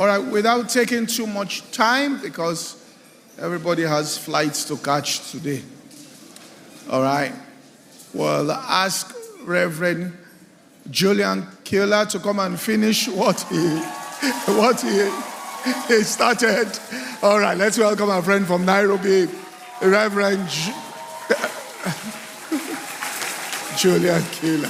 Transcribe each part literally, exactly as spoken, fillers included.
All right, without taking too much time, because everybody has flights to catch today. All right, well, ask Reverend Julian Keeler to come and finish what he what he, he started. All right, let's welcome our friend from Nairobi, Reverend Ju- Julian Keeler.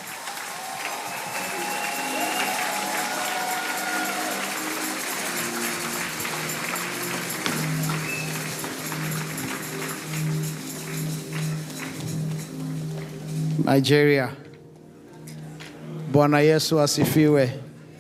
Nigeria. Bwana Yesu asifiwe.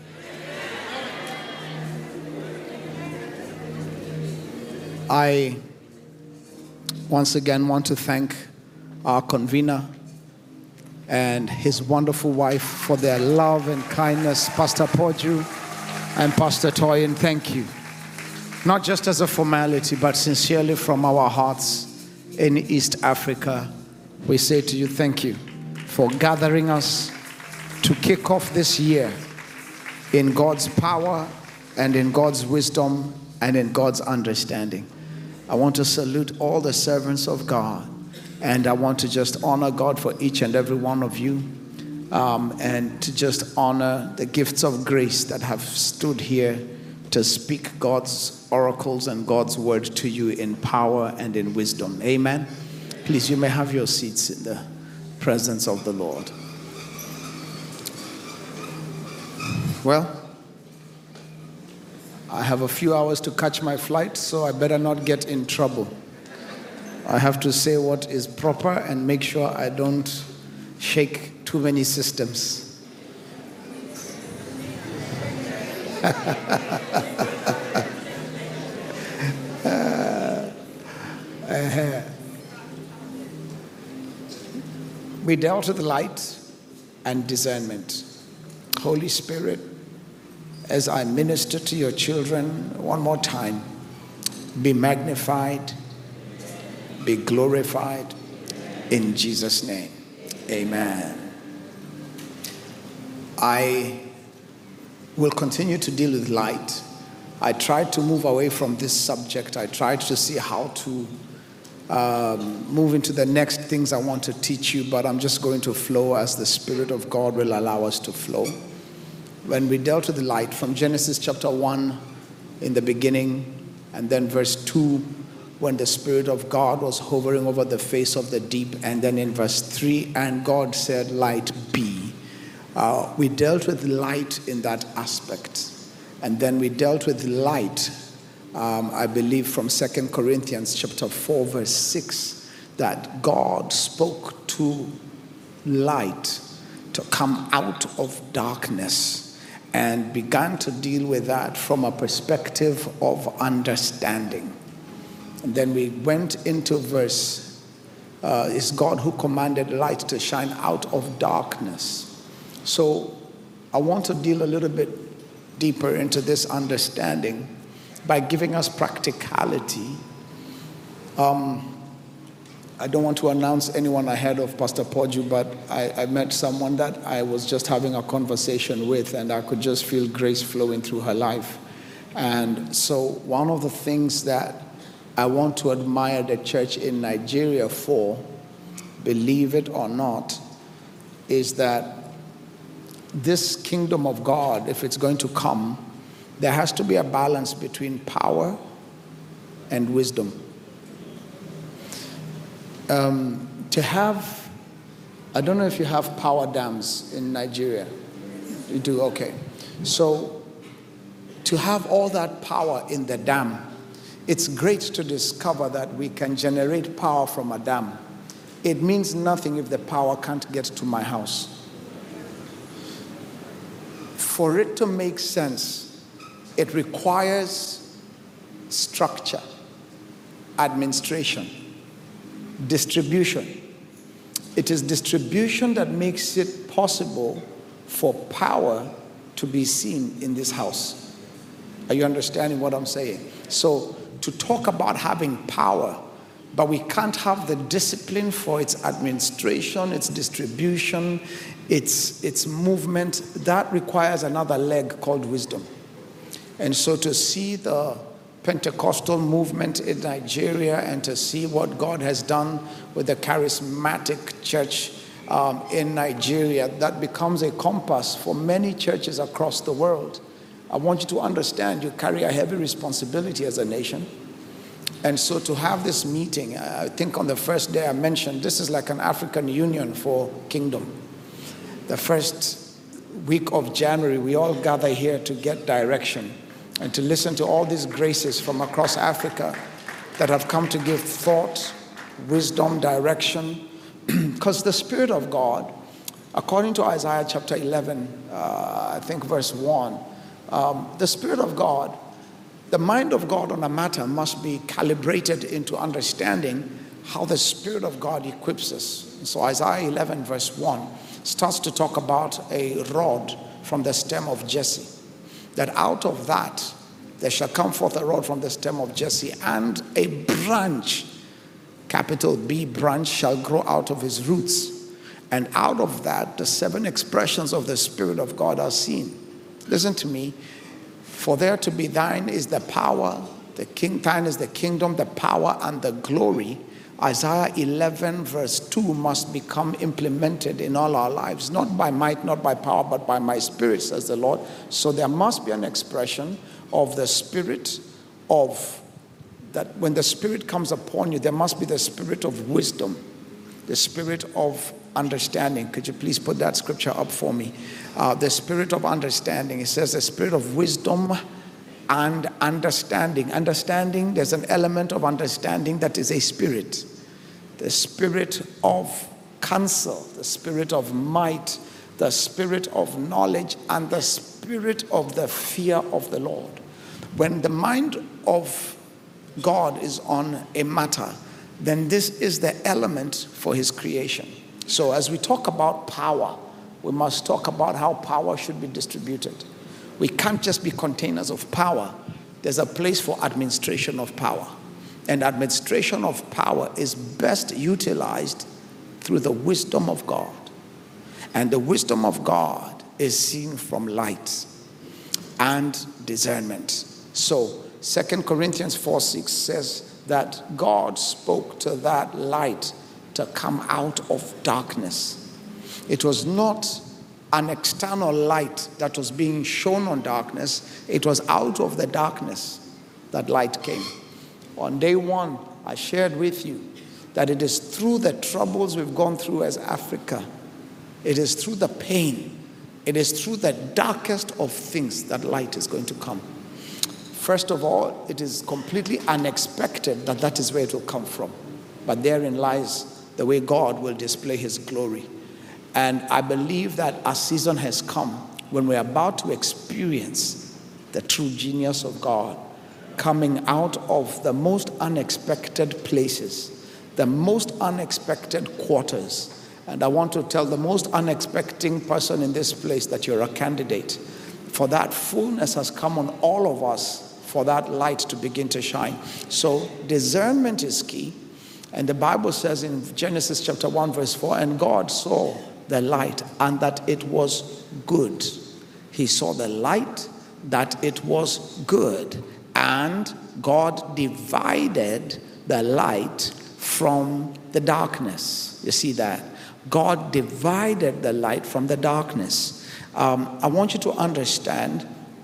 I once again want to thank our convener and his wonderful wife for their love and kindness, Pastor Poju and Pastor Toyin. Thank you. Not just as a formality, but sincerely from our hearts in East Africa, we say to you, thank you for gathering us to kick off this year in God's power and in God's wisdom and in God's understanding. I want to salute all the servants of God, and I want to just honor God for each and every one of you, um, and to just honor the gifts of grace that have stood here to speak God's oracles and God's word to you in power and in wisdom. Amen. Please, you may have your seats in the presence of the Lord. Well, I have a few hours to catch my flight, so I better not get in trouble. I have to say what is proper and make sure I don't shake too many systems. uh, uh, We dealt with light and discernment. Holy Spirit, as I minister to your children one more time, be magnified, be glorified in Jesus' name. Amen. I will continue to deal with light. I tried to move away from this subject. I tried to see how to Um, move into the next things I want to teach you, but I'm just going to flow as the Spirit of God will allow us to flow. When we dealt with the light from Genesis chapter one in the beginning, and then verse two, when the Spirit of God was hovering over the face of the deep, and then in verse three, and God said, light be. Uh, we dealt with light in that aspect. And then we dealt with light Um, I believe from Second Corinthians chapter four, verse six, that God spoke to light to come out of darkness and began to deal with that from a perspective of understanding. And then we went into verse, uh, it's God who commanded light to shine out of darkness. So I want to deal a little bit deeper into this understanding by giving us practicality. Um, I don't want to announce anyone ahead of Pastor Poju, but I, I met someone that I was just having a conversation with, and I could just feel grace flowing through her life. And so one of the things that I want to admire the church in Nigeria for, believe it or not, is that this kingdom of God, if it's going to come, there has to be a balance between power and wisdom. Um, to have, I don't know if you have power dams in Nigeria. You do, okay. So to have all that power in the dam, it's great to discover that we can generate power from a dam. It means nothing if the power can't get to my house. For it to make sense, it requires structure, administration, distribution. It is distribution that makes it possible for power to be seen in this house. Are you understanding what I'm saying? So to talk about having power, but we can't have the discipline for its administration, its distribution, its, its movement, that requires another leg called wisdom. And so to see the Pentecostal movement in Nigeria and to see what God has done with the charismatic church um, in Nigeria, that becomes a compass for many churches across the world. I want you to understand you carry a heavy responsibility as a nation. And so to have this meeting, I think on the first day I mentioned, this is like an African Union for Kingdom. The first week of January, we all gather here to get direction and to listen to all these graces from across Africa that have come to give thought, wisdom, direction. Because the Spirit of God, according to Isaiah chapter eleven, uh, I think verse one, um, the Spirit of God, the mind of God on a matter must be calibrated into understanding how the Spirit of God equips us. So Isaiah eleven verse one starts to talk about a rod from the stem of Jesse. That out of that there shall come forth a rod from the stem of Jesse, and a branch, capital B, branch, shall grow out of his roots. And out of that, the seven expressions of the Spirit of God are seen. Listen to me. For there to be thine is the power, the king, thine is the kingdom, the power, and the glory. Isaiah eleven verse two must become implemented in all our lives, not by might, not by power, but by my Spirit, says the Lord. So there must be an expression of the Spirit of, that when the Spirit comes upon you, there must be the Spirit of wisdom, the Spirit of understanding. Could you please put that scripture up for me? Uh, the Spirit of understanding. It says the Spirit of wisdom and understanding. Understanding, there's an element of understanding that is a spirit. The Spirit of counsel, the Spirit of might, the Spirit of knowledge, and the Spirit of the fear of the Lord. When the mind of God is on a matter, then this is the element for his creation. So as we talk about power, we must talk about how power should be distributed. We can't just be containers of power. There's a place for administration of power. And administration of power is best utilized through the wisdom of God. And the wisdom of God is seen from light and discernment. So Second Corinthians four six says that God spoke to that light to come out of darkness. It was not an external light that was being shown on darkness. It was out of the darkness that light came. On day one, I shared with you that it is through the troubles we've gone through as Africa, it is through the pain, it is through the darkest of things that light is going to come. First of all, it is completely unexpected that that is where it will come from. But therein lies the way God will display his glory. And I believe that a season has come when we're about to experience the true genius of God coming out of the most unexpected places, the most unexpected quarters. And I want to tell the most unexpected person in this place that you're a candidate. For that fullness has come on all of us for that light to begin to shine. So discernment is key. And the Bible says in Genesis chapter one verse four, and God saw the light and that it was good. He saw the light, that it was good. And God divided the light from the darkness. You see that? God divided the light from the darkness. Um, I want you to understand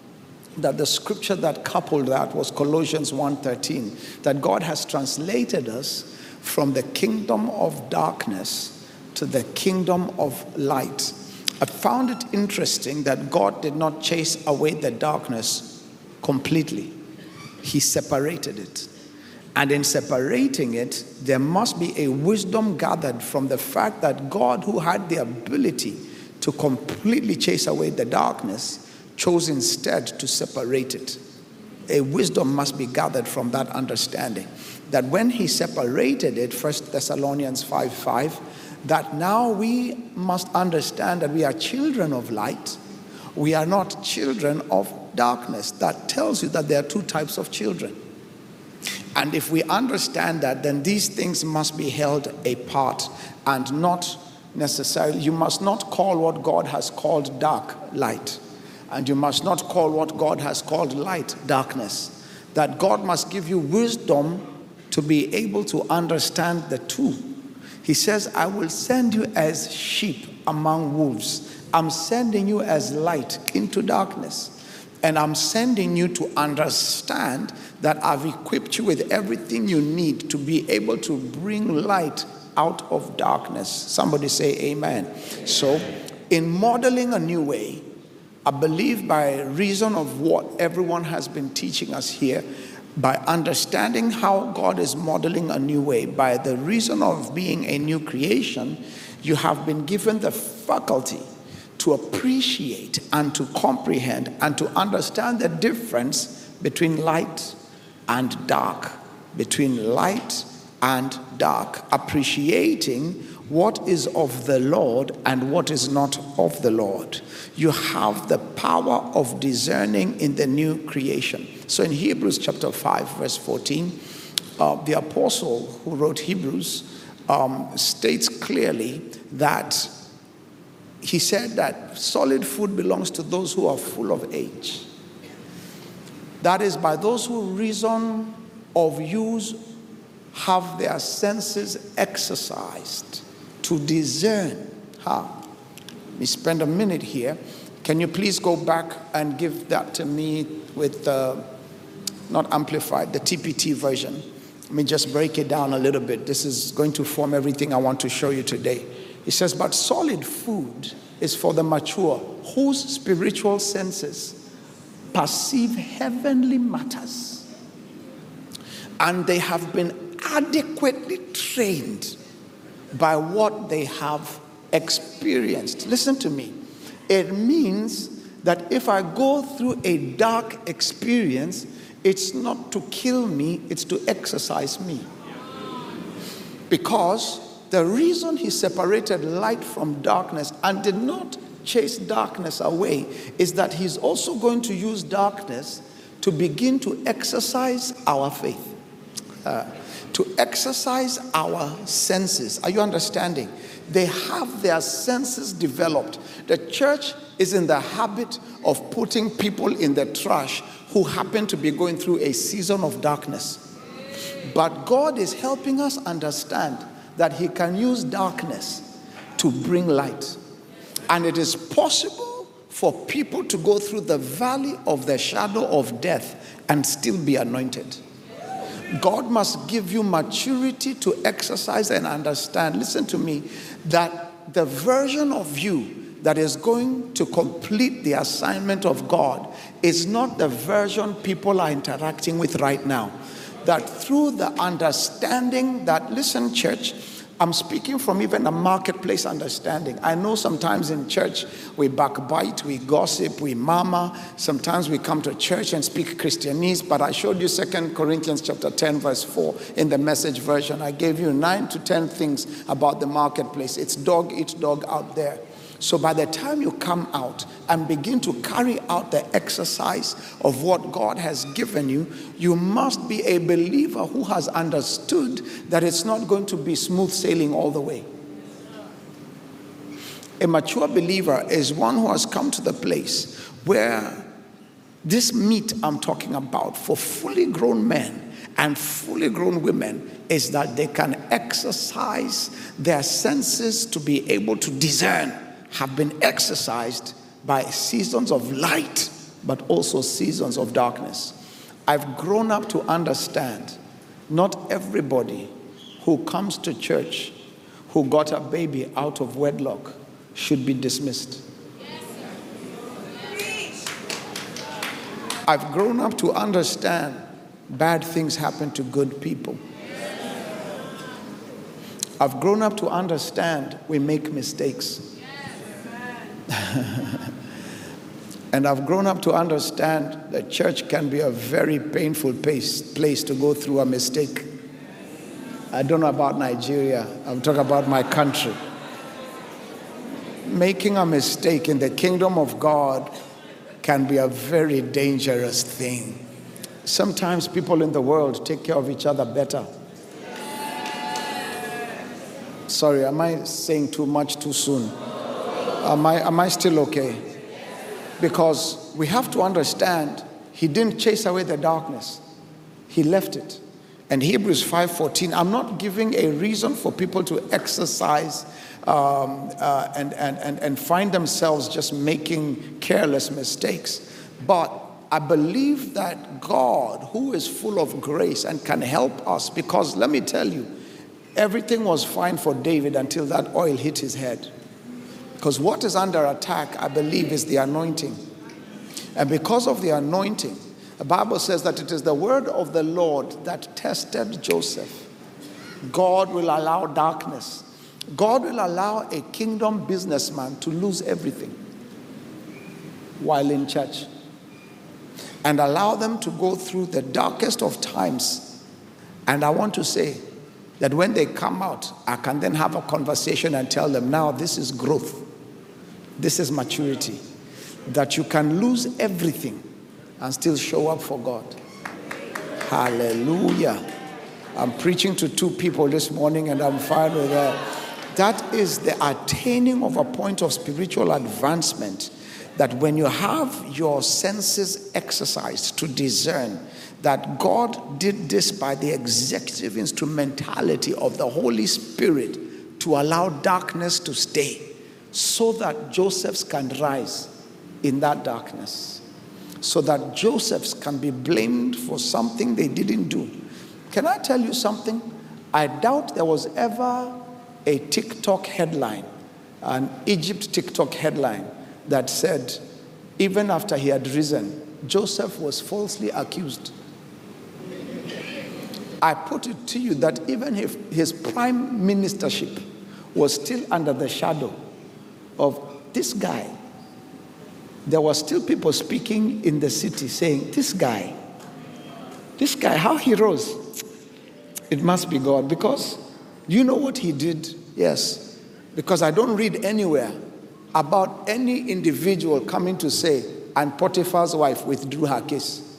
that the scripture that coupled that was Colossians one thirteen, that God has translated us from the kingdom of darkness to the kingdom of light. I found it interesting that God did not chase away the darkness completely. He separated it. And in separating it, there must be a wisdom gathered from the fact that God, who had the ability to completely chase away the darkness, chose instead to separate it. A wisdom must be gathered from that understanding. That when he separated it, First Thessalonians five five, that now we must understand that we are children of light. We are not children of darkness. That tells you that there are two types of children. And if we understand that, then these things must be held apart and not necessarily, you must not call what God has called dark light. And you must not call what God has called light darkness. That God must give you wisdom to be able to understand the two. He says, I will send you as sheep among wolves. I'm sending you as light into darkness. And I'm sending you to understand that I've equipped you with everything you need to be able to bring light out of darkness. Somebody say amen. So, in modeling a new way, I believe by reason of what everyone has been teaching us here, by understanding how God is modeling a new way, by the reason of being a new creation, you have been given the faculty to appreciate and to comprehend and to understand the difference between light and dark, between light and dark, appreciating what is of the Lord and what is not of the Lord. You have the power of discerning in the new creation. So in Hebrews chapter five, verse fourteen, uh, the apostle who wrote Hebrews um, states clearly that he said that solid food belongs to those who are full of age. That is, by those who reason of use have their senses exercised to discern. Huh? We spend a minute here. Can you please go back and give that to me with, uh, not amplified, the T P T version. Let me just break it down a little bit. This is going to form everything I want to show you today. It says, but solid food is for the mature, whose spiritual senses perceive heavenly matters, and they have been adequately trained by what they have experienced. Listen to me. It means that if I go through a dark experience, it's not to kill me, it's to exercise me. Because the reason he separated light from darkness and did not chase darkness away is that he's also going to use darkness to begin to exercise our faith. Uh, to exercise our senses. Are you understanding? They have their senses developed. The church is in the habit of putting people in the trash who happen to be going through a season of darkness. But God is helping us understand that he can use darkness to bring light. And it is possible for people to go through the valley of the shadow of death and still be anointed. God must give you maturity to exercise and understand, listen to me, that the version of you that is going to complete the assignment of God is not the version people are interacting with right now. That through the understanding that, listen, church, I'm speaking from even a marketplace understanding. I know sometimes in church we backbite, we gossip, we murmur. Sometimes we come to church and speak Christianese. But I showed you Second Corinthians chapter ten, verse four in the Message version. I gave you nine to ten things about the marketplace. It's dog eat dog out there. So by the time you come out and begin to carry out the exercise of what God has given you, you must be a believer who has understood that it's not going to be smooth sailing all the way. A mature believer is one who has come to the place where this meat I'm talking about for fully grown men and fully grown women is that they can exercise their senses to be able to discern, have been exercised by seasons of light, but also seasons of darkness. I've grown up to understand not everybody who comes to church who got a baby out of wedlock should be dismissed. I've grown up to understand bad things happen to good people. I've grown up to understand we make mistakes. And I've grown up to understand that church can be a very painful place, place to go through a mistake. I don't know about Nigeria. I'm talking about my country. Making a mistake in the kingdom of God can be a very dangerous thing. Sometimes people in the world take care of each other better. Sorry, am I saying too much too soon? Am I, am I still okay? Because we have to understand, he didn't chase away the darkness. He left it. And Hebrews five fourteen, I'm not giving a reason for people to exercise um, uh, and, and, and, and find themselves just making careless mistakes. But I believe that God, who is full of grace and can help us, because let me tell you, everything was fine for David until that oil hit his head. Because what is under attack, I believe, is the anointing. And because of the anointing, the Bible says that it is the word of the Lord that tested Joseph. God will allow darkness. God will allow a kingdom businessman to lose everything while in church, and allow them to go through the darkest of times. And I want to say that when they come out, I can then have a conversation and tell them, now this is growth. This is maturity. That you can lose everything and still show up for God. Hallelujah. I'm preaching to two people this morning and I'm fine with that. That is the attaining of a point of spiritual advancement, that when you have your senses exercised to discern that God did this by the executive instrumentality of the Holy Spirit to allow darkness to stay, so that Joseph's can rise in that darkness, so that Joseph's can be blamed for something they didn't do. Can I tell you something? I doubt there was ever a TikTok headline, an Egypt TikTok headline, that said, even after he had risen, Joseph was falsely accused. I put it to you that even if his prime ministership was still under the shadow of this guy, there were still people speaking in the city saying, this guy, this guy, how he rose, it must be God. Because you know what he did? Yes. Because I don't read anywhere about any individual coming to say, and Potiphar's wife withdrew her case.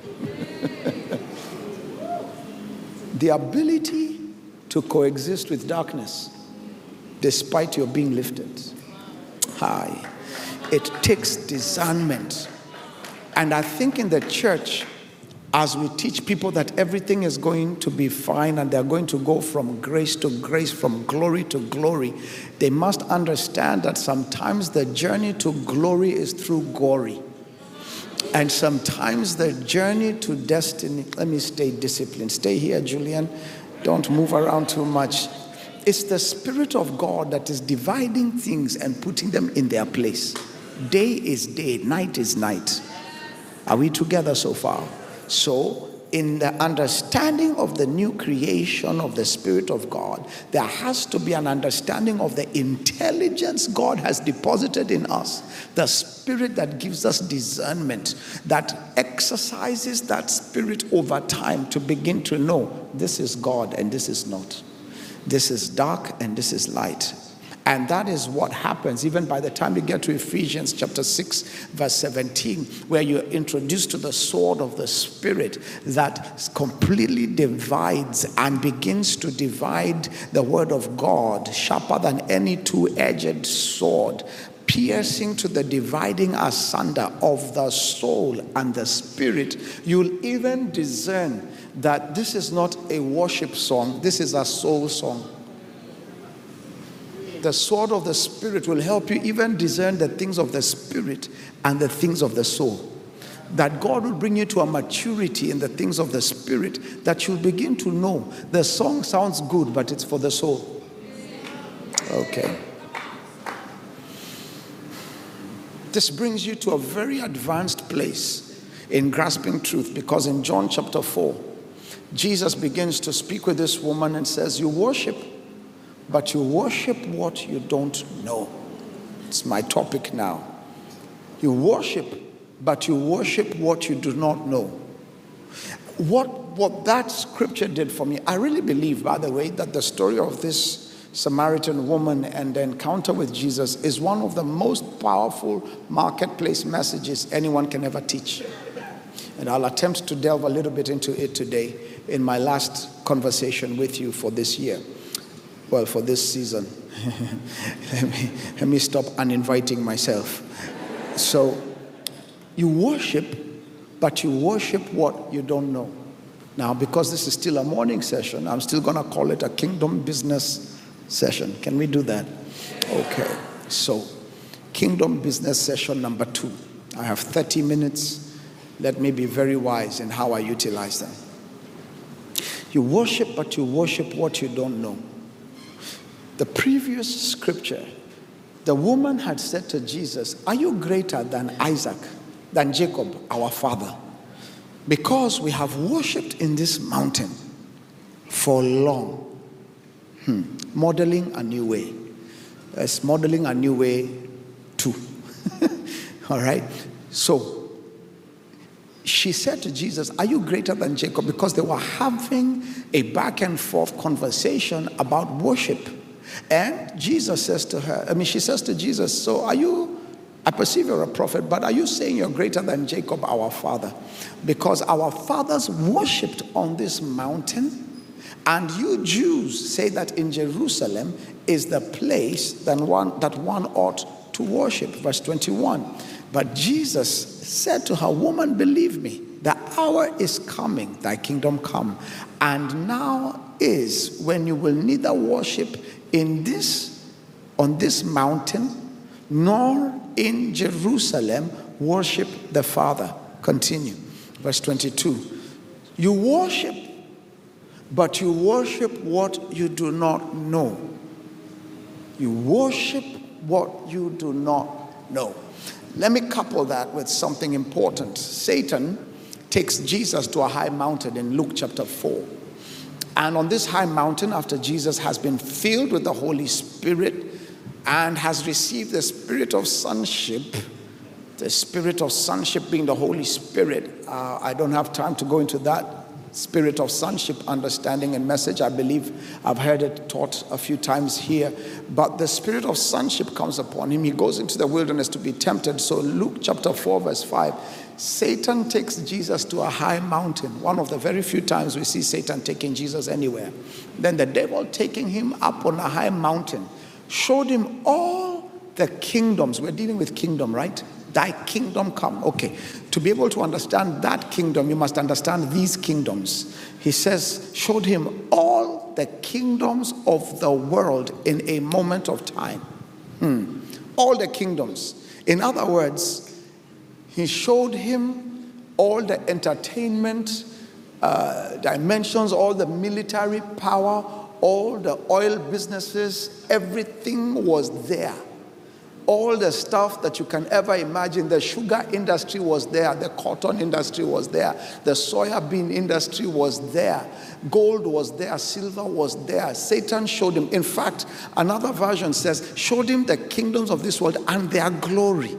The ability to coexist with darkness despite your being lifted. High. It takes discernment. And I think in the church, as we teach people that everything is going to be fine and they're going to go from grace to grace, from glory to glory, they must understand that sometimes the journey to glory is through gory. And sometimes the journey to destiny, let me stay disciplined. Stay here, Julian. Don't move around too much. It's the Spirit of God that is dividing things and putting them in their place. Day is day, night is night. Are we together so far? So, in the understanding of the new creation of the Spirit of God, there has to be an understanding of the intelligence God has deposited in us. The Spirit that gives us discernment, that exercises that Spirit over time to begin to know this is God and this is not. This is dark and this is light. And that is what happens even by the time you get to Ephesians chapter six, verse seventeen, where you're introduced to the sword of the Spirit that completely divides and begins to divide the word of God, sharper than any two-edged sword, piercing to the dividing asunder of the soul and the spirit. You'll even discern that this is not a worship song, this is a soul song. The sword of the Spirit will help you even discern the things of the Spirit and the things of the soul. That God will bring you to a maturity in the things of the Spirit that you'll begin to know. The song sounds good, but it's for the soul. Okay. This brings you to a very advanced place in grasping truth, because in John chapter four, Jesus begins to speak with this woman and says, you worship, but you worship what you don't know. It's my topic now. You worship, but you worship what you do not know. What, what that scripture did for me, I really believe, by the way, that the story of this Samaritan woman and the encounter with Jesus is one of the most powerful marketplace messages anyone can ever teach. And I'll attempt to delve a little bit into it today in my last conversation with you for this year. Well, for this season. let me let me stop uninviting myself. So You worship, but you worship what you don't know. Now, because this is still a morning session, I'm still going to call it a kingdom business session. Can we do that? Okay. So, kingdom business session number two. I have thirty minutes. Let me be very wise in how I utilize them. You worship, but you worship what you don't know. The previous scripture, the woman had said to Jesus, are you greater than Isaac, than Jacob, our father? Because we have worshipped in this mountain for long. Hmm. Modeling a new way. It's modeling a new way too. All right? So, she said to Jesus, are you greater than Jacob? Because they were having a back and forth conversation about worship. And Jesus says to her, I mean, she says to Jesus, so are you, I perceive you're a prophet, but are you saying you're greater than Jacob, our father? Because our fathers worshipped on this mountain, and you Jews say that in Jerusalem is the place that one, that one ought to worship. Verse twenty-one. But Jesus said to her, woman, believe me, the hour is coming, thy kingdom come. And now is when you will neither worship in this, on this mountain, nor in Jerusalem, worship the Father. Continue. Verse twenty-two. You worship, but you worship what you do not know. You worship what you do not know. Let me couple that with something important. Satan takes Jesus to a high mountain in Luke chapter four. And on this high mountain, after Jesus has been filled with the Holy Spirit and has received the spirit of sonship, the spirit of sonship being the Holy Spirit, uh, I don't have time to go into that spirit of sonship understanding and message. I believe I've heard it taught a few times here. But the spirit of sonship comes upon him. He goes into the wilderness to be tempted. So Luke chapter four verse five, Satan takes Jesus to a high mountain. One of the very few times we see Satan taking Jesus anywhere. Then the devil taking him up on a high mountain showed him all the kingdoms. We're dealing with kingdom, right? Thy kingdom come. Okay. To be able to understand that kingdom, you must understand these kingdoms. He says, showed him all the kingdoms of the world in a moment of time. Hmm. All the kingdoms. In other words, he showed him all the entertainment uh, dimensions, all the military power, all the oil businesses, everything was there. All the stuff that you can ever imagine. The sugar industry was there. The cotton industry was there. The soya bean industry was there. Gold was there. Silver was there. Satan showed him. In fact, another version says, showed him the kingdoms of this world and their glory.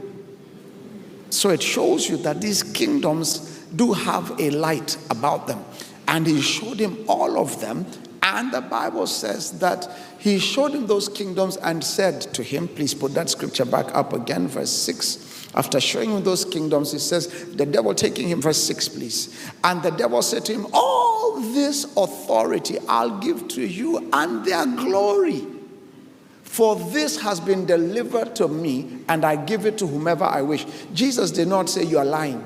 So it shows you that these kingdoms do have a light about them. And he showed him all of them. And the Bible says that he showed him those kingdoms and said to him, please put that scripture back up again, verse six. After showing him those kingdoms, he says, the devil taking him, verse six, please. And the devil said to him, all this authority I'll give to you and their glory. For this has been delivered to me, and I give it to whomever I wish. Jesus did not say you are lying.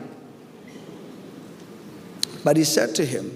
But he said to him,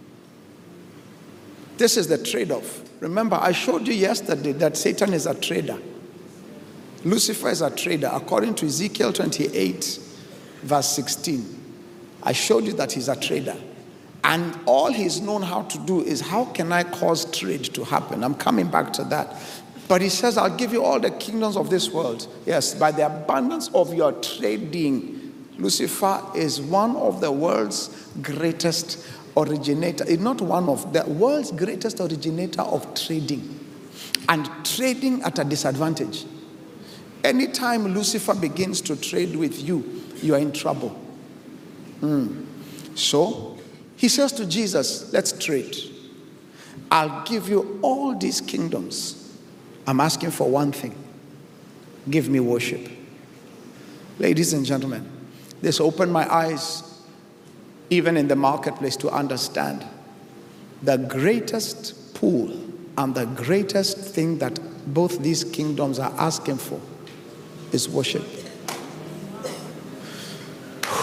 this is the trade-off. Remember, I showed you yesterday that Satan is a trader. Lucifer is a trader. According to Ezekiel twenty-eight, verse sixteen, I showed you that he's a trader. And all he's known how to do is, how can I cause trade to happen? I'm coming back to that. But he says, I'll give you all the kingdoms of this world. Yes, by the abundance of your trading. Lucifer is one of the world's greatest originator, not one of the world's greatest originator of trading, and trading at a disadvantage. Anytime Lucifer begins to trade with you, you are in trouble. Mm. So he says to Jesus, let's trade. I'll give you all these kingdoms. I'm asking for one thing. Give me worship. Ladies and gentlemen, this opened my eyes even in the marketplace to understand the greatest pool and the greatest thing that both these kingdoms are asking for is worship.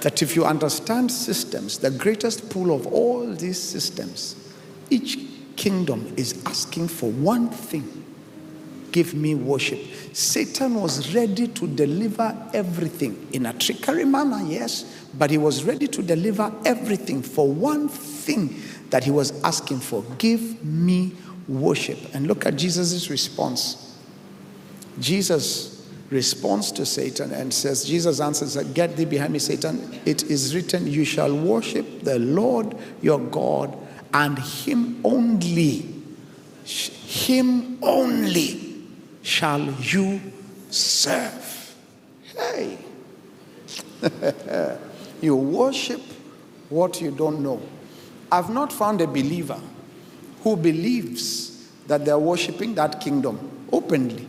that if you understand systems, the greatest pool of all these systems, each kingdom is asking for one thing: give me worship. Satan was ready to deliver everything in a trickery manner, yes, but he was ready to deliver everything for one thing that he was asking for: give me worship. And look at Jesus' response. Jesus responds to Satan and says, Jesus answers, "Get thee behind me, Satan. It is written, you shall worship the Lord your God, and him only, him only shall you serve." Hey. You worship what you don't know. I've not found a believer who believes that they're worshiping that kingdom openly.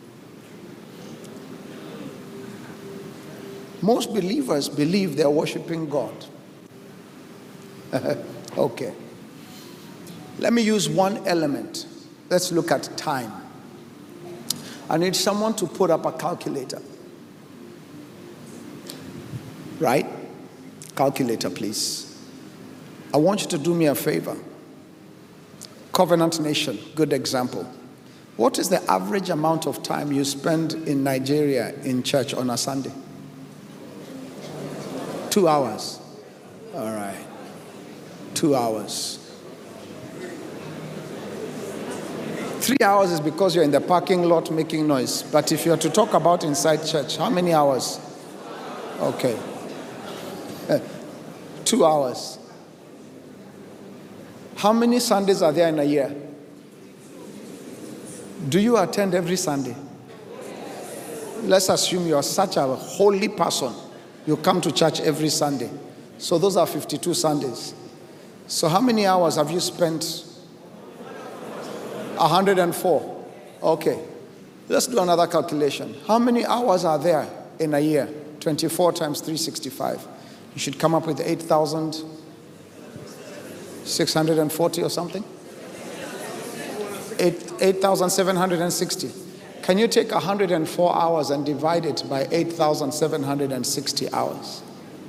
Most believers believe they're worshiping God. Okay. Let me use one element. Let's look at time. I need someone to put up a calculator. Right? Calculator, please. I want you to do me a favor. Covenant Nation, good example. What is the average amount of time you spend in Nigeria in church on a Sunday? Two hours. All right. Two hours. Three hours is because you're in the parking lot making noise. But if you're to talk about inside church, how many hours? Okay. Uh, two hours. How many Sundays are there in a year? Do you attend every Sunday? Let's assume you are such a holy person. You come to church every Sunday. So those are fifty-two Sundays. So how many hours have you spent? one hundred four. Okay. Let's do another calculation. How many hours are there in a year? twenty-four times three hundred sixty-five. You should come up with eight thousand six hundred forty or something. eight thousand seven hundred sixty. Can you take one hundred four hours and divide it by eight thousand seven hundred sixty hours?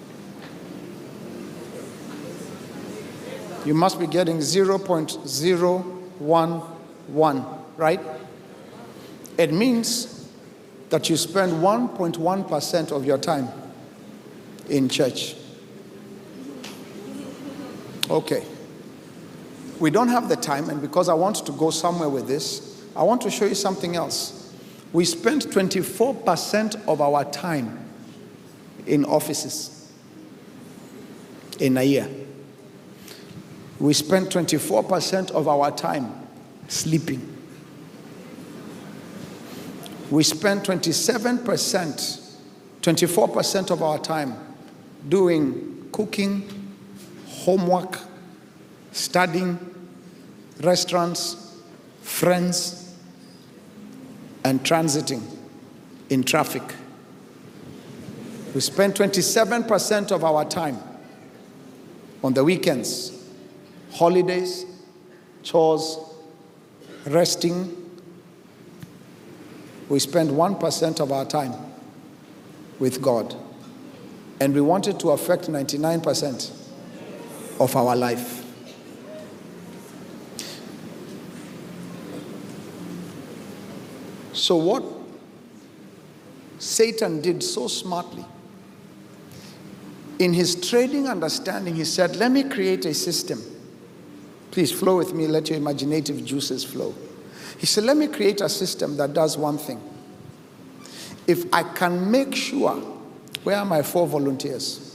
You must be getting zero point zero one one, right? It means that you spend one point one percent of your time in church. Okay. We don't have the time, and because I want to go somewhere with this, I want to show you something else. We spend twenty-four percent of our time in offices in a year. We spend twenty-four percent of our time sleeping. We spend twenty-seven percent, twenty-four percent of our time doing cooking, homework, studying, restaurants, friends, and transiting in traffic. We spend twenty-seven percent of our time on the weekends, holidays, chores, resting. We spend one percent of our time with God. And we want it to affect ninety-nine percent of our life. So what Satan did so smartly, in his trading understanding, he said, let me create a system. Please flow with me, let your imaginative juices flow. He said, let me create a system that does one thing. If I can make sure, where are my four volunteers?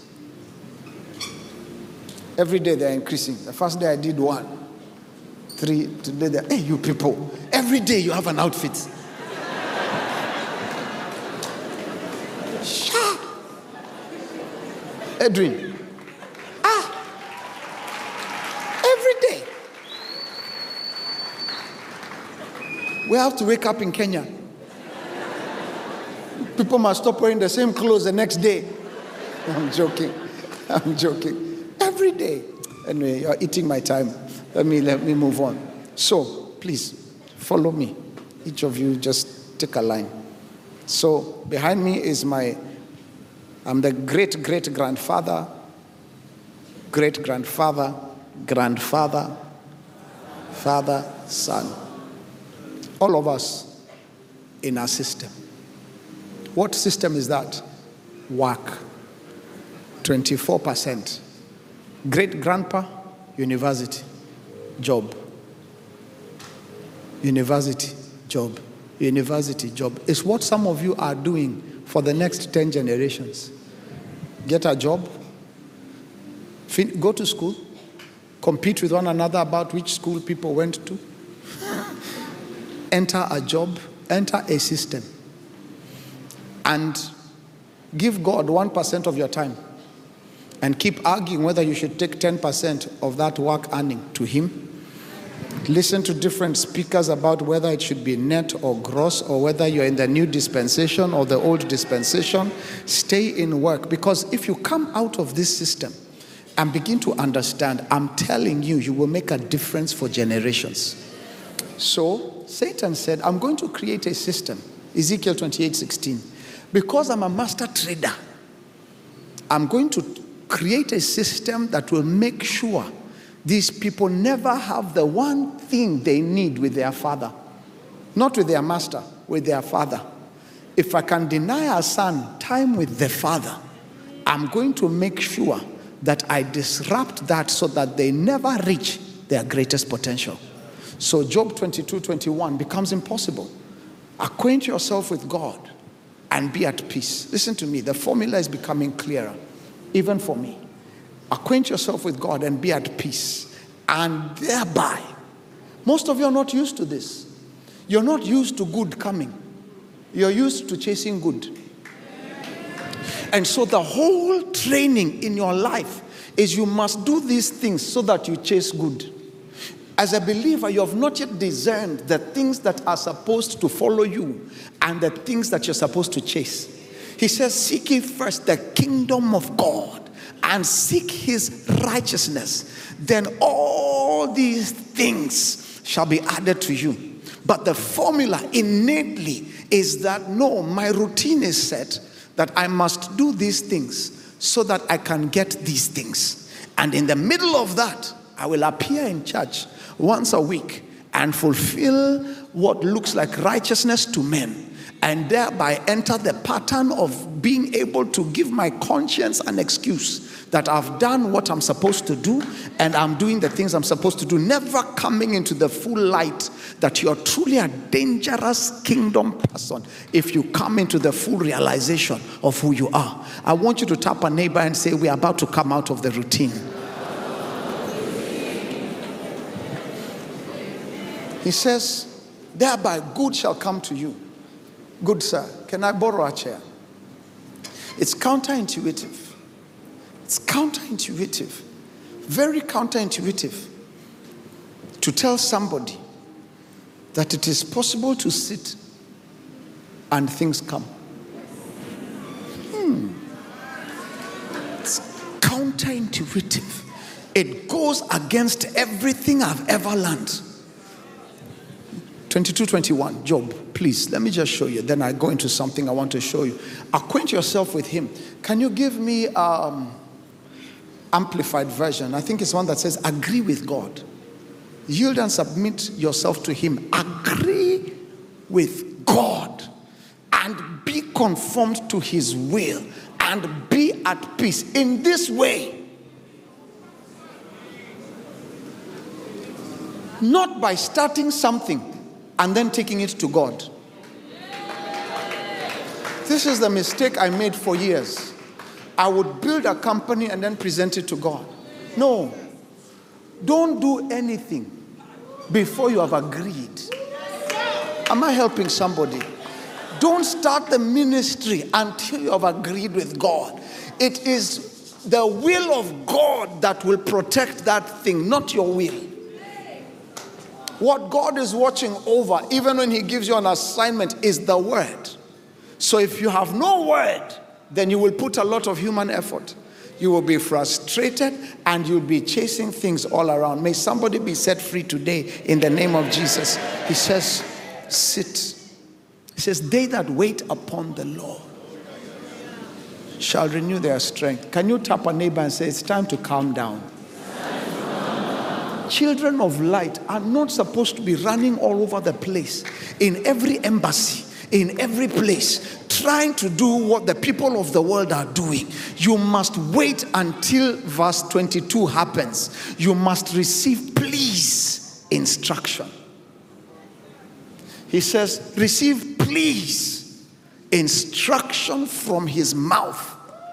Every day they're increasing. The first day I did one. Three, today they're, hey, you people, every day you have an outfit. Shut. Edwin. Ah. Every day. We have to wake up in Kenya. People must stop wearing the same clothes the next day. I'm joking. I'm joking. Every day. Anyway, you're eating my time. Let me let me move on. So, please follow me. Each of you just take a line. So, behind me is my I'm the great great grandfather, great grandfather, grandfather, father, son. All of us in our system. What system is that? Work. twenty-four percent. Great grandpa, university, job. University, job. University, job. It's what some of you are doing for the next ten generations. Get a job, fin- go to school, compete with one another about which school people went to, enter a job, enter a system, and give God one percent of your time and keep arguing whether you should take ten percent of that work earning to him. Listen to different speakers about whether it should be net or gross, or whether you're in the new dispensation or the old dispensation. Stay in work, because if you come out of this system and begin to understand, I'm telling you, you will make a difference for generations. So Satan said, I'm going to create a system, Ezekiel twenty-eight sixteen, because I'm a master trader. I'm going to create a system that will make sure these people never have the one thing they need with their father. Not with their master, with their father. If I can deny a son time with the father, I'm going to make sure that I disrupt that so that they never reach their greatest potential. So Job twenty-two twenty-one becomes impossible. Acquaint yourself with God and be at peace. Listen to me, the formula is becoming clearer, even for me. Acquaint yourself with God and be at peace. And thereby, most of you are not used to this. You're not used to good coming. You're used to chasing good. And so the whole training in your life is you must do these things so that you chase good. As a believer, you have not yet discerned the things that are supposed to follow you and the things that you're supposed to chase. He says, seek ye first the kingdom of God and seek his righteousness. Then all these things shall be added to you. But the formula innately is that, no, my routine is set that I must do these things so that I can get these things. And in the middle of that, I will appear in church once a week and fulfill what looks like righteousness to men, and thereby enter the pattern of being able to give my conscience an excuse that I've done what I'm supposed to do and I'm doing the things I'm supposed to do, never coming into the full light that you're truly a dangerous kingdom person if you come into the full realization of who you are. I want you to tap a neighbor and say, we're about to come out of the routine. He says, thereby good shall come to you. Good, sir. Can I borrow a chair? It's counterintuitive. It's counterintuitive. Very counterintuitive to tell somebody that it is possible to sit and things come. Hmm. It's counterintuitive. It goes against everything I've ever learned. twenty-two twenty-one, Job, please, let me just show you. Then I go into something I want to show you. Acquaint yourself with him. Can you give me um amplified version? I think it's one that says, agree with God. Yield and submit yourself to him. Agree with God and be conformed to his will and be at peace. In this way, not by starting something and then taking it to God. This is the mistake I made for years. I would build a company and then present it to God. No. Don't do anything before you have agreed. Am I helping somebody? Don't start the ministry until you have agreed with God. It is the will of God that will protect that thing, not your will. What God is watching over, even when he gives you an assignment, is the word. So if you have no word, then you will put a lot of human effort. You will be frustrated and you'll be chasing things all around. May somebody be set free today in the name of Jesus. He says, sit. He says, they that wait upon the Lord shall renew their strength. Can you tap a neighbor and say, it's time to calm down? Children of light are not supposed to be running all over the place, in every embassy, in every place, trying to do what the people of the world are doing. You must wait until verse twenty-two happens. You must receive, please, instruction. He says, receive, please, instruction from his mouth.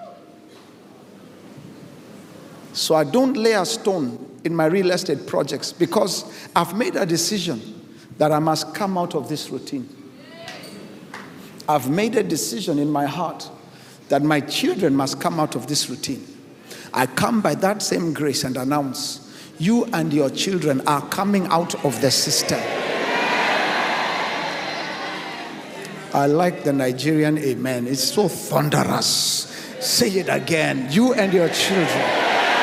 So I don't lay a stone in my real estate projects because I've made a decision that I must come out of this routine. I've made a decision in my heart that my children must come out of this routine. I come by that same grace and announce, you and your children are coming out of the system. I like the Nigerian amen. It's so thunderous. Say it again. You and your children.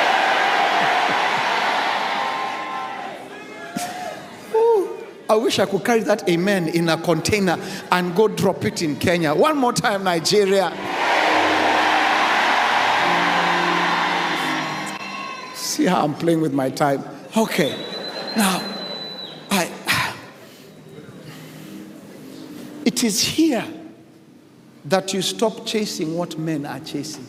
I wish I could carry that amen in a container and go drop it in Kenya. One more time, Nigeria. See how I'm playing with my time? Okay. Now, I, it is here that you stop chasing what men are chasing.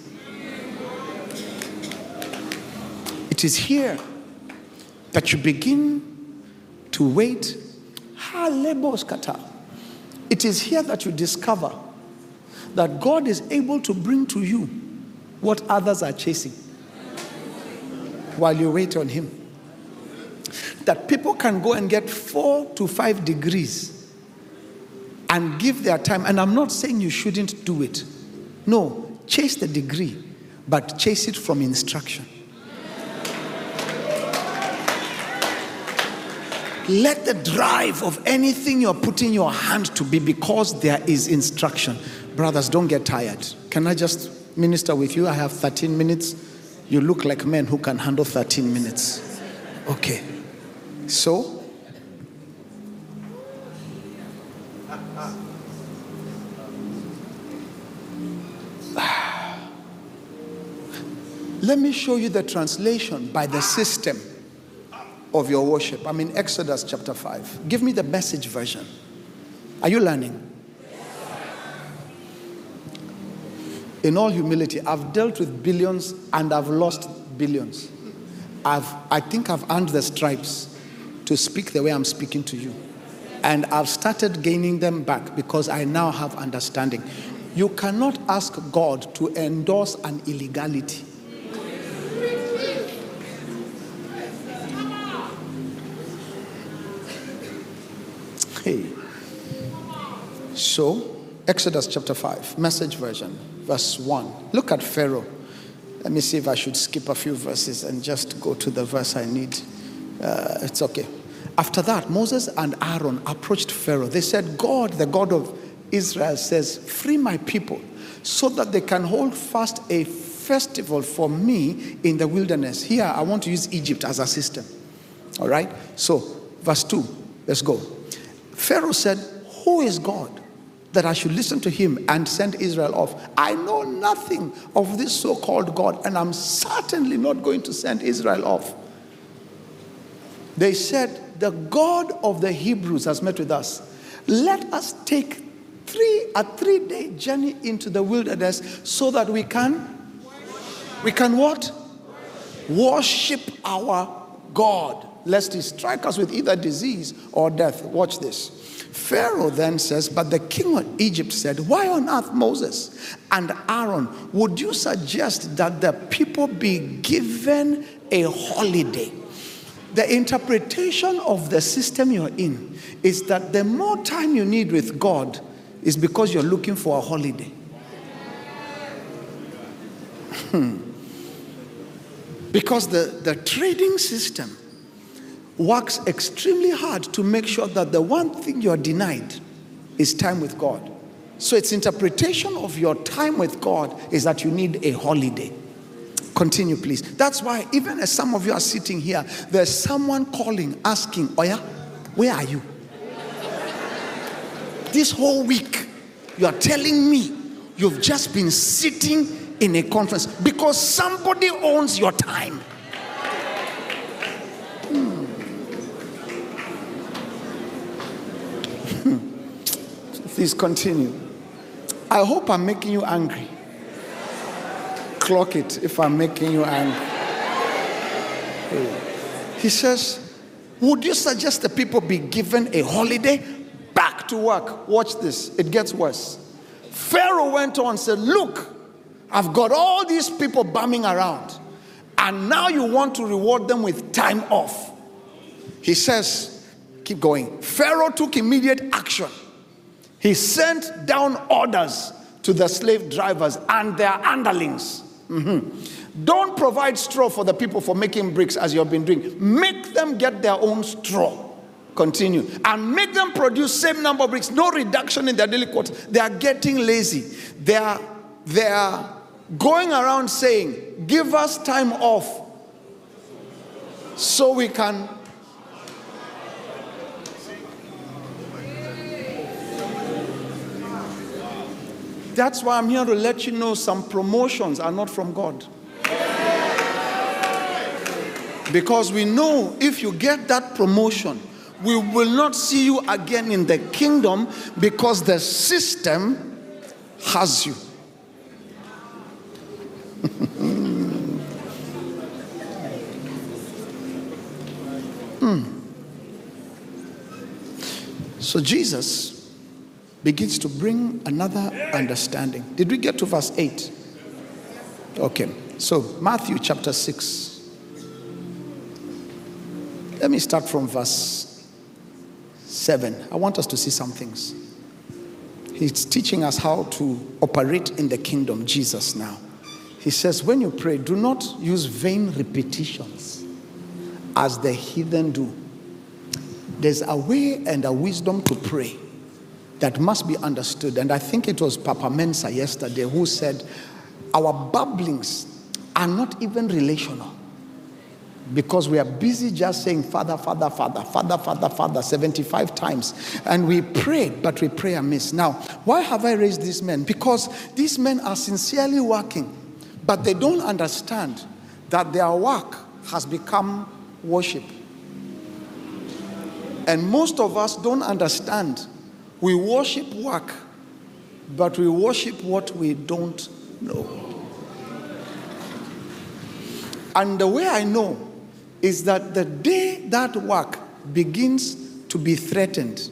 It is here that you begin to wait. It is here that you discover that God is able to bring to you what others are chasing while you wait on him. That people can go and get four to five degrees and give their time. And I'm not saying you shouldn't do it. No, chase the degree, but chase it from instruction. Let the drive of anything you're putting your hand to be because there is instruction. Brothers, don't get tired. Can I just minister with you? I have thirteen minutes. You look like men who can handle thirteen minutes. Okay. So, let me show you the translation by the system of your worship. I'm in Exodus chapter five. Give me the Message version. Are you learning? In all humility, I've dealt with billions and I've lost billions. I've, I think I've earned the stripes to speak the way I'm speaking to you. And I've started gaining them back because I now have understanding. You cannot ask God to endorse an illegality. Hey. So, Exodus chapter five, Message version, verse one. Look at Pharaoh. Let me see if I should skip a few verses and just go to the verse I need. Uh, it's okay. After that, Moses and Aaron approached Pharaoh. They said, God, the God of Israel, says, free my people so that they can hold fast a festival for me in the wilderness. Here, I want to use Egypt as a system. All right? So, verse two, let's go. Pharaoh said, who is God that I should listen to him and send Israel off? I know nothing of this so-called God, and I'm certainly not going to send Israel off. They said, the God of the Hebrews has met with us. Let us take three a three-day journey into the wilderness so that we can, we can what? Worship our God, lest he strike us with either disease or death. Watch this. Pharaoh then says, but the king of Egypt said, why on earth, Moses and Aaron, would you suggest that the people be given a holiday? The interpretation of the system you're in is that the more time you need with God is because you're looking for a holiday. Because the, the trading system works extremely hard to make sure that the one thing you're denied is time with God. So its interpretation of your time with God is that you need a holiday. Continue, please. That's why even as some of you are sitting here, there's someone calling, asking, Oya, where are you? This whole week, you are telling me you've just been sitting in a conference because somebody owns your time. Hmm. Please continue. I hope I'm making you angry. Clock it if I'm making you angry. He says, would you suggest the people be given a holiday? Back to work. Watch this. It gets worse. Pharaoh went on and said, look, I've got all these people bumming around, and now you want to reward them with time off. He says, keep going. Pharaoh took immediate action. He sent down orders to the slave drivers and their underlings. Mm-hmm. Don't provide straw for the people for making bricks as you have been doing. Make them get their own straw. Continue. And make them produce same number of bricks. No reduction in their daily quota. They are getting lazy. They are, they are going around saying, give us time off so we can. That's why I'm here to let you know some promotions are not from God. Because we know if you get that promotion, we will not see you again in the kingdom because the system has you. mm. So Jesus begins to bring another understanding. Did we get to verse eight? Okay. So Matthew chapter six. Let me start from verse seven. I want us to see some things. He's teaching us how to operate in the kingdom, Jesus now. He says, when you pray, do not use vain repetitions as the heathen do. There's a way and a wisdom to pray that must be understood. And I think it was Papa Mensa yesterday who said, our babblings are not even relational. Because we are busy just saying, Father, Father, Father, Father, Father, Father, seventy-five times. And we prayed, but we pray amiss. Now, why have I raised these men? Because these men are sincerely working, but they don't understand that their work has become worship. And most of us don't understand. We worship work, but we worship what we don't know. And the way I know is that the day that work begins to be threatened,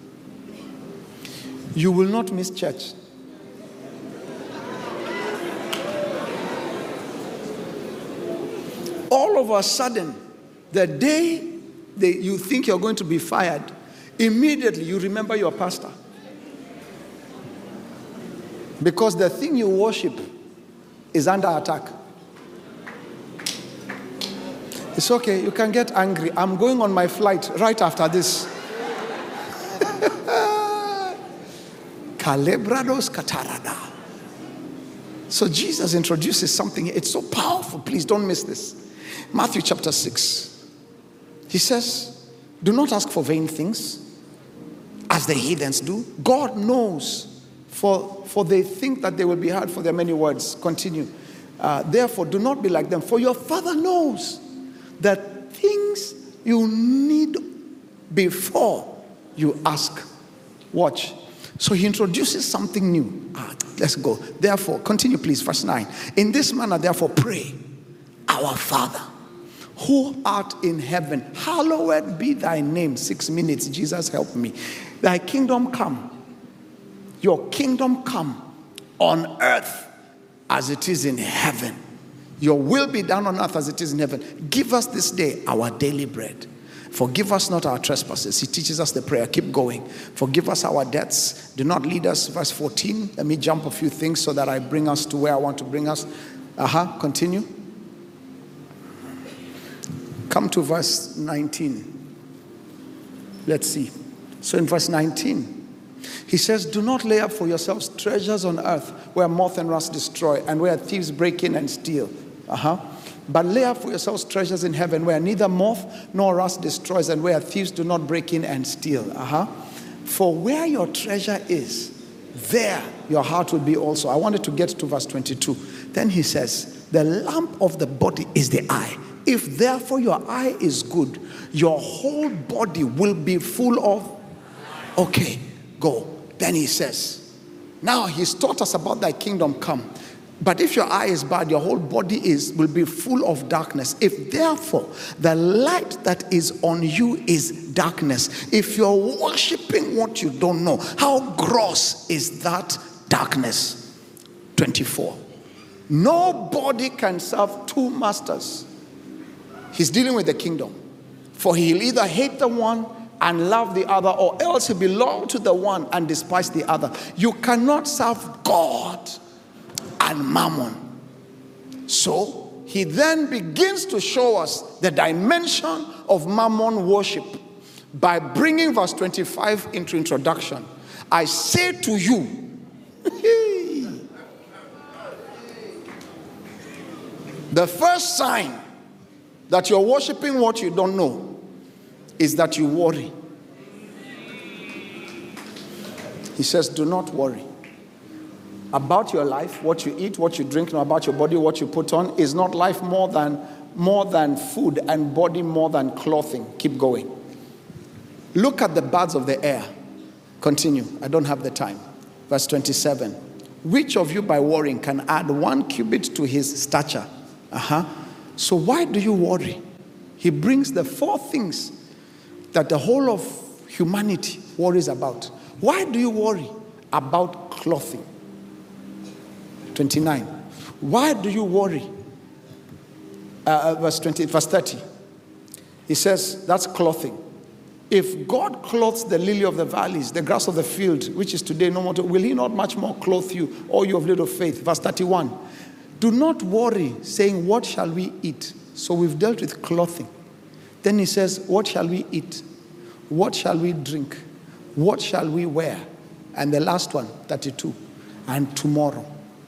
you will not miss church. All of a sudden, the day they, you think you're going to be fired, immediately you remember your pastor. Because the thing you worship is under attack. It's okay, you can get angry. I'm going on my flight right after this. Calebrados Catarada. So Jesus introduces something. It's so powerful. Please don't miss this. Matthew chapter six. He says, do not ask for vain things as the heathens do. God knows, for, for they think that they will be heard for their many words. Continue. Uh, Therefore, do not be like them, for your Father knows that things you need before you ask. Watch. So he introduces something new. Ah, let's go. Therefore, continue please, verse nine. In this manner, therefore, pray, our Father, who art in heaven, hallowed be thy name. Six minutes, Jesus help me. Thy kingdom come. Your kingdom come on earth as it is in heaven. Your will be done on earth as it is in heaven. Give us this day our daily bread. Forgive us not our trespasses. He teaches us the prayer. Keep going. Forgive us our debts. Do not lead us. Verse fourteen. Let me jump a few things so that I bring us to where I want to bring us. Uh-huh. Continue. Come to verse nineteen. Let's see. So in verse nineteen, he says, do not lay up for yourselves treasures on earth where moth and rust destroy and where thieves break in and steal. Uh-huh. But lay up for yourselves treasures in heaven where neither moth nor rust destroys and where thieves do not break in and steal. Uh-huh. For where your treasure is, there your heart will be also. I wanted to get to verse twenty-two. Then he says, the lamp of the body is the eye. If therefore your eye is good, your whole body will be full of, okay, go. Then he says, now he's taught us about thy kingdom come. But if your eye is bad, your whole body is will be full of darkness. If therefore the light that is on you is darkness, if you're worshiping what you don't know, how gross is that darkness? twenty-four. Nobody can serve two masters. He's dealing with the kingdom. For he'll either hate the one and love the other, or else he'll belong to the one and despise the other. You cannot serve God and mammon. So he then begins to show us the dimension of mammon worship by bringing verse twenty-five into introduction. I say to you, the first sign that you're worshiping what you don't know is that you worry. He says, do not worry. About your life, what you eat, what you drink, not about your body, what you put on. Is not life more than more than food, and body more than clothing? Keep going. Look at the birds of the air. Continue. I don't have the time. Verse twenty-seven. Which of you by worrying can add one cubit to his stature? Uh-huh. So why do you worry? He brings the four things that the whole of humanity worries about. Why do you worry about clothing? twenty-nine. Why do you worry? Uh, verse twenty, verse thirty. He says that's clothing. If God clothes the lily of the valleys, the grass of the field, which is today no more, to, will he not much more clothe you, O you of little faith? Verse thirty-one. Do not worry, saying, what shall we eat? So we've dealt with clothing. Then he says, what shall we eat? What shall we drink? What shall we wear? And the last one, thirty-two. And tomorrow.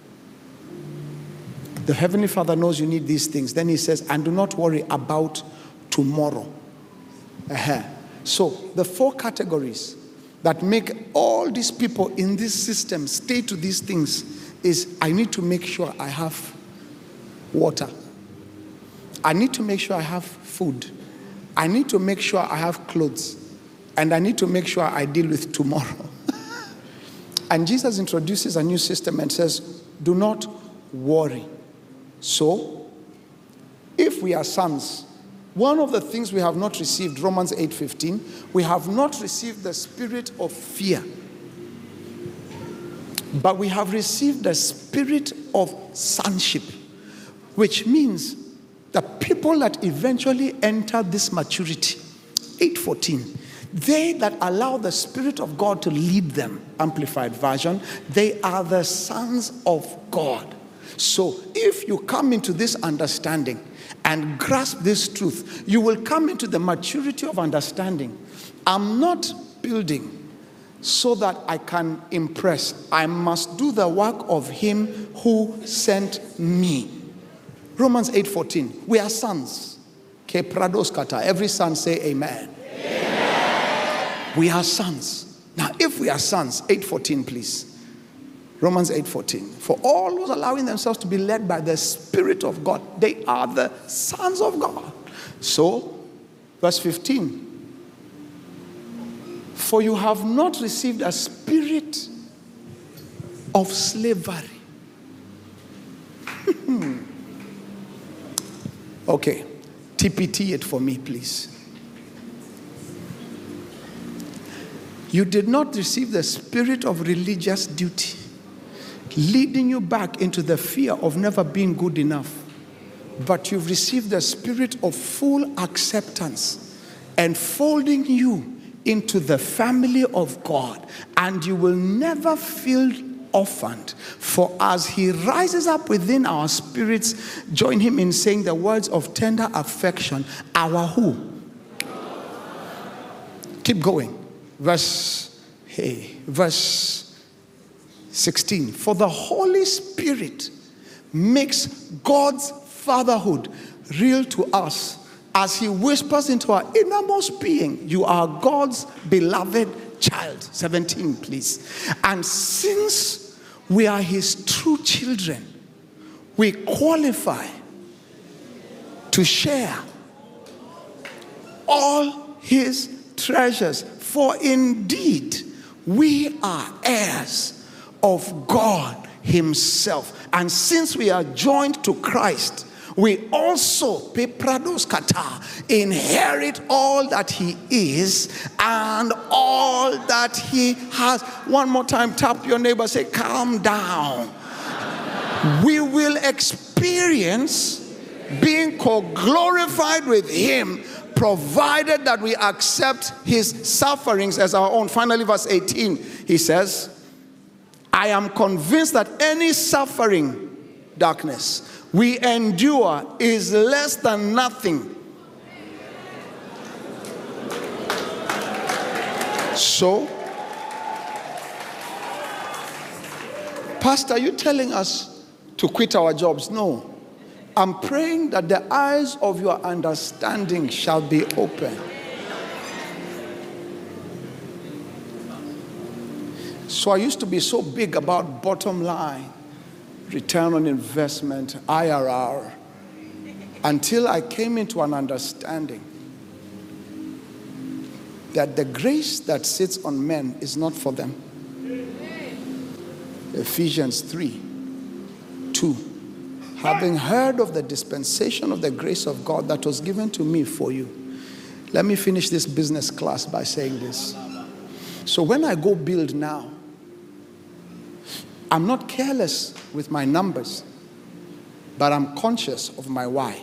The Heavenly Father knows you need these things. Then he says, and do not worry about tomorrow. Uh-huh. So the four categories that make all these people in this system stay to these things is, I need to make sure I have water. I need to make sure I have food. I need to make sure I have clothes. And I need to make sure I deal with tomorrow. And Jesus introduces a new system and says, do not worry. So, if we are sons, one of the things we have not received, Romans eight fifteen, we have not received the spirit of fear, but we have received the spirit of sonship, which means the people that eventually enter this maturity, eight fourteen, they that allow the Spirit of God to lead them, Amplified Version, they are the sons of God. So if you come into this understanding and grasp this truth, you will come into the maturity of understanding. I'm not building so that I can impress. I must do the work of him who sent me. Romans eight fourteen. We are sons. Ke prados kata. Every son say amen. Amen. We are sons. Now if we are sons, eight fourteen please. Romans eight fourteen. For all those allowing themselves to be led by the Spirit of God, they are the sons of God. So, verse fifteen. For you have not received a spirit of slavery. Okay, T P T it for me, please. You did not receive the spirit of religious duty, leading you back into the fear of never being good enough. But you've received the spirit of full acceptance, enfolding you into the family of God, and you will never feel orphaned. For as he rises up within our spirits, join him in saying the words of tender affection, our who? Keep going. Verse, hey, verse sixteen. For the Holy Spirit makes God's fatherhood real to us as he whispers into our innermost being, you are God's beloved child. seventeen, please. And since we are his true children, we qualify to share all his treasures. For indeed, we are heirs of God himself. And since we are joined to Christ, we also, peprados kata, inherit all that he is and all that he has. One more time, tap your neighbor, say, calm down. We will experience being co-glorified with him, provided that we accept his sufferings as our own. Finally, verse eighteen, he says, I am convinced that any suffering, darkness, we endure is less than nothing. So, Pastor, are you telling us to quit our jobs? No. I'm praying that the eyes of your understanding shall be open. So I used to be so big about bottom line, return on investment, I R R, until I came into an understanding that the grace that sits on men is not for them. Ephesians three, two. Having heard of the dispensation of the grace of God that was given to me for you. Let me finish this business class by saying this. So when I go build now, I'm not careless with my numbers, but I'm conscious of my why.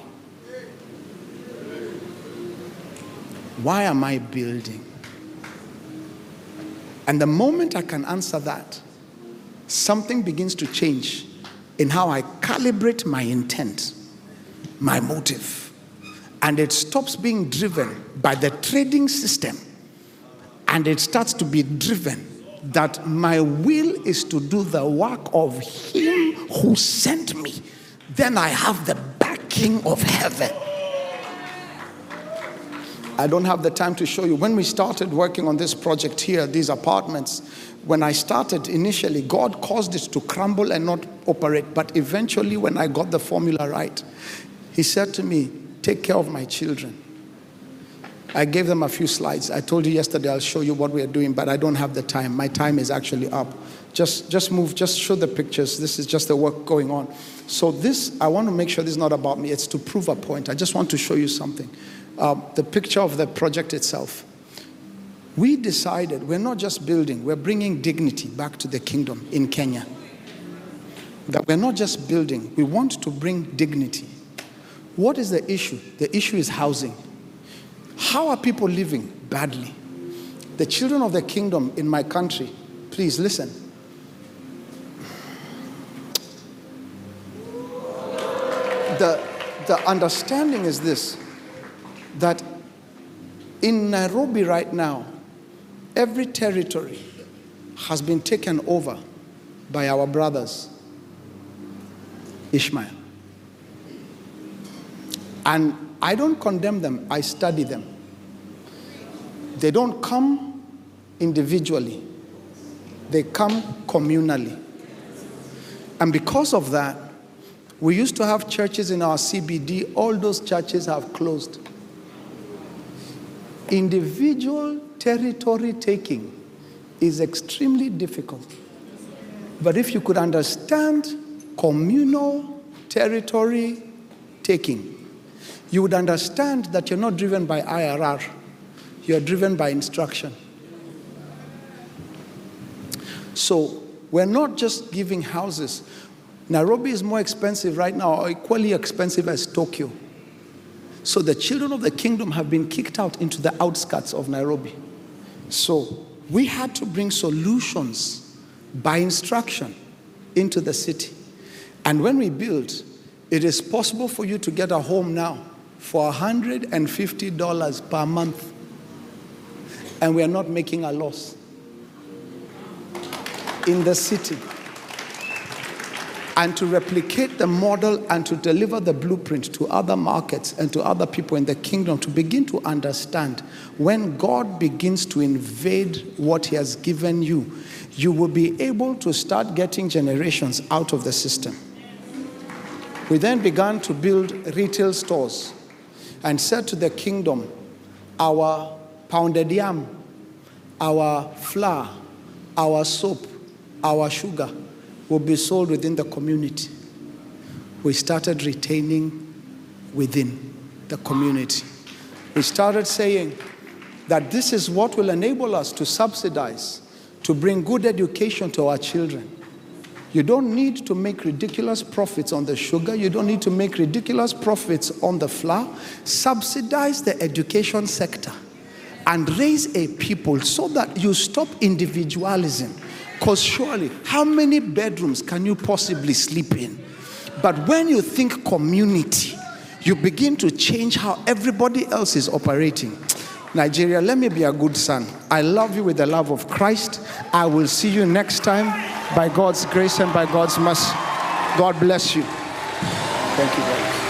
Why am I building? And the moment I can answer that, something begins to change in how I calibrate my intent, my motive. And it stops being driven by the trading system. And it starts to be driven that my will is to do the work of him who sent me. Then I have the backing of heaven. I don't have the time to show you. When we started working on this project here, these apartments, when I started initially, God caused it to crumble and not operate. But eventually, when I got the formula right, he said to me, take care of my children. I gave them a few slides. I told you yesterday I'll show you what we are doing, but I don't have the time. My time is actually up. Just, just move, just show the pictures. This is just the work going on. So this, I want to make sure this is not about me. It's to prove a point. I just want to show you something. Um, the picture of the project itself. We decided we're not just building, we're bringing dignity back to the kingdom in Kenya. That we're not just building, we want to bring dignity. What is the issue? The issue is housing. How are people living? Badly. The children of the kingdom in my country, please listen. The, the understanding is this, that in Nairobi right now, every territory has been taken over by our brothers, Ishmael. And I don't condemn them, I study them. They don't come individually, they come communally. And because of that, we used to have churches in our C B D, all those churches have closed. Individual territory taking is extremely difficult. But if you could understand communal territory taking, you would understand that you're not driven by I R R, you're driven by instruction. So we're not just giving houses. Nairobi is more expensive right now, or equally expensive as Tokyo. So the children of the kingdom have been kicked out into the outskirts of Nairobi. So we had to bring solutions by instruction into the city. And when we built, it is possible for you to get a home now for one hundred fifty dollars per month. And we are not making a loss in the city. and to replicate the model and to deliver the blueprint to other markets and to other people in the kingdom, to begin to understand when God begins to invade what he has given you, you will be able to start getting generations out of the system. We then began to build retail stores and said to the kingdom, our pounded yam, our flour, our soap, our sugar will be sold within the community. We started retaining within the community. We started saying that this is what will enable us to subsidize, to bring good education to our children. You don't need to make ridiculous profits on the sugar. You don't need to make ridiculous profits on the flour. Subsidize the education sector and raise a people so that you stop individualism. Because surely, how many bedrooms can you possibly sleep in? But when you think community, you begin to change how everybody else is operating. Nigeria, let me be a good son. I love you with the love of Christ. I will see you next time by God's grace and by God's mercy. God bless you. Thank you very much.